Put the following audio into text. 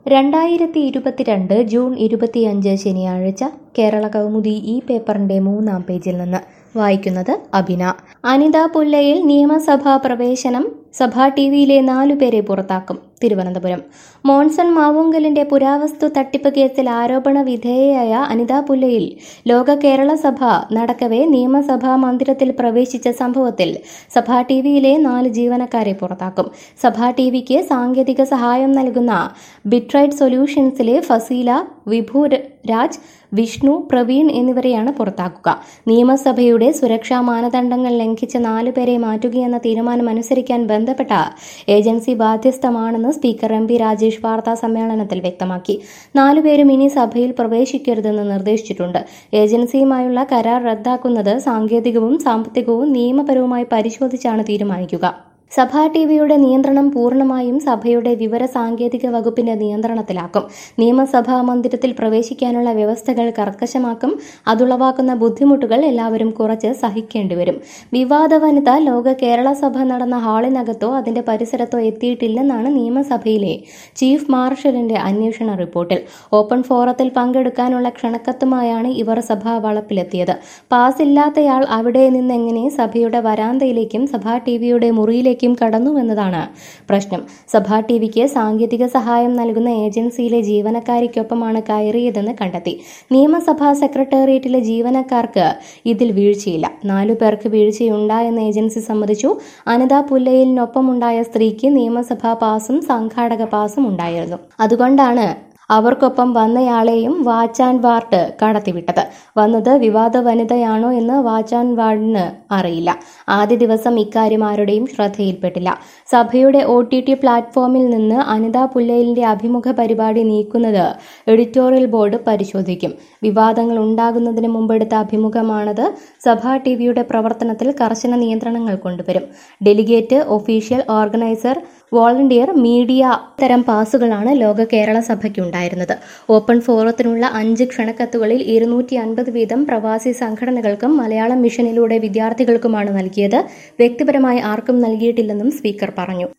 2022 June 25 ശനിയാഴ്ച കേരള കൗമുദി ഈ പേപ്പറിന്റെ 3-ാം പേജിൽ നിന്ന് വായിക്കുന്നത് അബിന. അനിത പുല്ലയിൽ നിയമസഭാ പ്രവേശനം, സഭാ ടിവിയിലെ 4 പേരെ പുറത്താക്കും. തിരുവനന്തപുരം. മോൺസൺ മാവുങ്കലിന്റെ പുരാവസ്തു തട്ടിപ്പ് കേസിൽ ആരോപണ വിധേയയായ അനിത പുല്ലയിൽ ലോക കേരള സഭ നടക്കവെ നിയമസഭാ മന്ദിരത്തിൽ പ്രവേശിച്ച സംഭവത്തിൽ സഭാ ടിവിയിലെ 4 ജീവനക്കാരെ പുറത്താക്കും. സഭാ ടിവിക്ക് സാങ്കേതിക സഹായം നൽകുന്ന ബിട്രൈറ്റ് സൊല്യൂഷൻസിലെ ഫസീല, വിഭു രാജ്, വിഷ്ണു, പ്രവീൺ എന്നിവരെയാണ് പുറത്താക്കുക. നിയമസഭയുടെ സുരക്ഷാ മാനദണ്ഡങ്ങൾ ലംഘിച്ച 4 പേരെ മാറ്റുകയെന്ന തീരുമാനം അനുസരിക്കാൻ ബന്ധപ്പെട്ട ഏജൻസി ബാധ്യസ്ഥമാണെന്ന് സ്പീക്കർ എം പി രാജേഷ് വാർത്താ സമ്മേളനത്തിൽ വ്യക്തമാക്കി. 4 പേരും ഇനി സഭയിൽ പ്രവേശിക്കരുതെന്ന് നിർദ്ദേശിച്ചിട്ടുണ്ട്. ഏജൻസിയുമായുള്ള കരാർ റദ്ദാക്കുന്നത് സാങ്കേതികവും സാമ്പത്തികവും നിയമപരവുമായി പരിശോധിച്ചാണ് തീരുമാനിക്കുക. സഭാ ടിവിയുടെ നിയന്ത്രണം പൂർണ്ണമായും സഭയുടെ വിവര സാങ്കേതിക വകുപ്പിന്റെ നിയന്ത്രണത്തിലാക്കും. നിയമസഭാ മന്ദിരത്തിൽ പ്രവേശിക്കാനുള്ള വ്യവസ്ഥകൾ കർക്കശമാക്കും. അതുളവാക്കുന്ന ബുദ്ധിമുട്ടുകൾ എല്ലാവരും കുറച്ച് സഹിക്കേണ്ടിവരും. വിവാദ വനിത ലോക കേരള സഭ നടന്ന ഹാളിനകത്തോ അതിന്റെ പരിസരത്തോ എത്തിയിട്ടില്ലെന്നാണ് നിയമസഭയിലെ ചീഫ് മാർഷലിന്റെ അന്വേഷണ റിപ്പോർട്ടിൽ. ഓപ്പൺ ഫോറത്തിൽ പങ്കെടുക്കാനുള്ള ക്ഷണക്കത്തുമായാണ് ഇവർ സഭാ വളപ്പിലെത്തിയത്. പാസില്ലാത്തയാൾ അവിടെ നിന്നെങ്ങനെ സഭയുടെ വരാന്തയിലേക്കും സഭാ ടിവിയുടെ മുറിയിലേക്കും കടന്നുവെന്നതാണ് പ്രശ്നം. സഭാ ടിവിക്ക് സാങ്കേതിക സഹായം നൽകുന്ന ഏജൻസിയിലെ ജീവനക്കാരിക്കൊപ്പമാണ് കയറിയതെന്ന് കണ്ടെത്തി. നിയമസഭാ സെക്രട്ടേറിയറ്റിലെ ജീവനക്കാർക്ക് ഇതിൽ വീഴ്ചയില്ല. 4 പേർക്ക് വീഴ്ചയുണ്ടായെന്ന് ഏജൻസി സമ്മതിച്ചു. അനിത പുല്ലയിലിനൊപ്പമുണ്ടായ സ്ത്രീക്ക് നിയമസഭാ പാസും സംഘാടക പാസും ഉണ്ടായിരുന്നു. അതുകൊണ്ടാണ് അവർക്കൊപ്പം വന്നയാളെയും വാച്ച് ആൻഡ് വാർഡ് കടത്തിവിട്ടത്. വന്നത് വിവാദ വനിതയാണോ എന്ന് വാച്ച് ആൻഡ് വാർഡിന് അറിയില്ല. ആദ്യ ദിവസം ഇക്കാര്യം ആരുടെയും ശ്രദ്ധയിൽപ്പെട്ടില്ല. സഭയുടെ OTT പ്ലാറ്റ്ഫോമിൽ നിന്ന് അനിത പുല്ലയിലിന്റെ അഭിമുഖ പരിപാടി നീക്കുന്നത് എഡിറ്റോറിയൽ ബോർഡ് പരിശോധിക്കും. വിവാദങ്ങൾ ഉണ്ടാകുന്നതിന് മുമ്പെടുത്ത അഭിമുഖമാണത്. സഭാ ടിവിയുടെ പ്രവർത്തനത്തിൽ കർശന നിയന്ത്രണങ്ങൾ കൊണ്ടുവരും. Delegate, official, organiser, volunteer, media തരം പാസുകളാണ് ലോക കേരള സഭയ്ക്കുണ്ടായിരുന്നത്. ഓപ്പൺ ഫോറത്തിനുള്ള 5 ക്ഷണക്കത്തുകളിൽ 250 വീതം പ്രവാസി സംഘടനകൾക്കും മലയാളം മിഷനിലൂടെ വിദ്യാർത്ഥികൾക്കുമാണ് നൽകിയത്. വ്യക്തിപരമായി ആർക്കും നൽകിയിട്ടില്ലെന്നും സ്പീക്കർ പറഞ്ഞു.